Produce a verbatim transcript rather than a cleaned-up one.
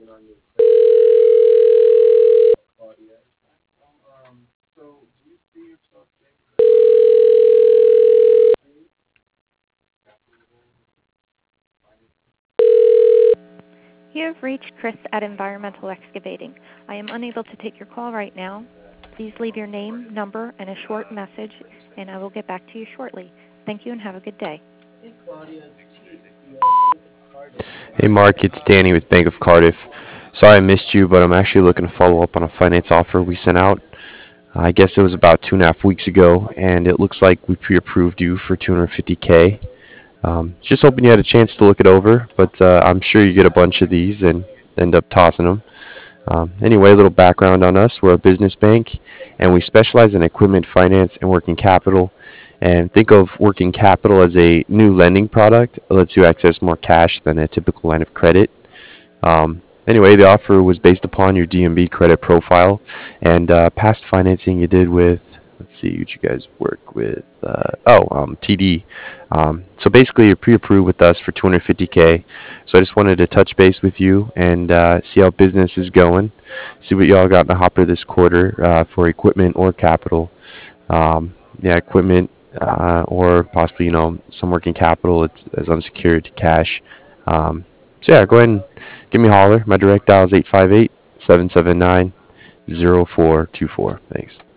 You have reached Chris at Environmental Excavating. I am unable to take your call right now. Please leave your name, number, and a short message, and I will get back to you shortly. Thank you and have a good day. Hey Mark, it's Danny with Bank of Cardiff. Sorry I missed you, but I'm actually looking to follow up on a finance offer we sent out. I guess it was about two and a half weeks ago, and it looks like we pre-approved you for two hundred fifty k. Um, just hoping you had a chance to look it over, but uh, I'm sure you get a bunch of these and end up tossing them. Um, anyway, a little background on us. We're a business bank, and we specialize in equipment finance and working capital. And think of working capital as a new lending product. It lets you access more cash than a typical line of credit. Um, anyway, the offer was based upon your D M B credit profile and uh, past financing you did with, let's see, what you guys work with. Uh, oh, um, T D. Um, so basically, you're pre-approved with us for two hundred fifty k. So I just wanted to touch base with you and uh, see how business is going, see what y'all got in the hopper this quarter uh, for equipment or capital. Um, yeah, equipment uh, or possibly, you know, some working capital it's, as unsecured cash. Um, so yeah, go ahead and give me a holler. My direct dial is eight five eight, seven seven nine, zero four two four. Thanks.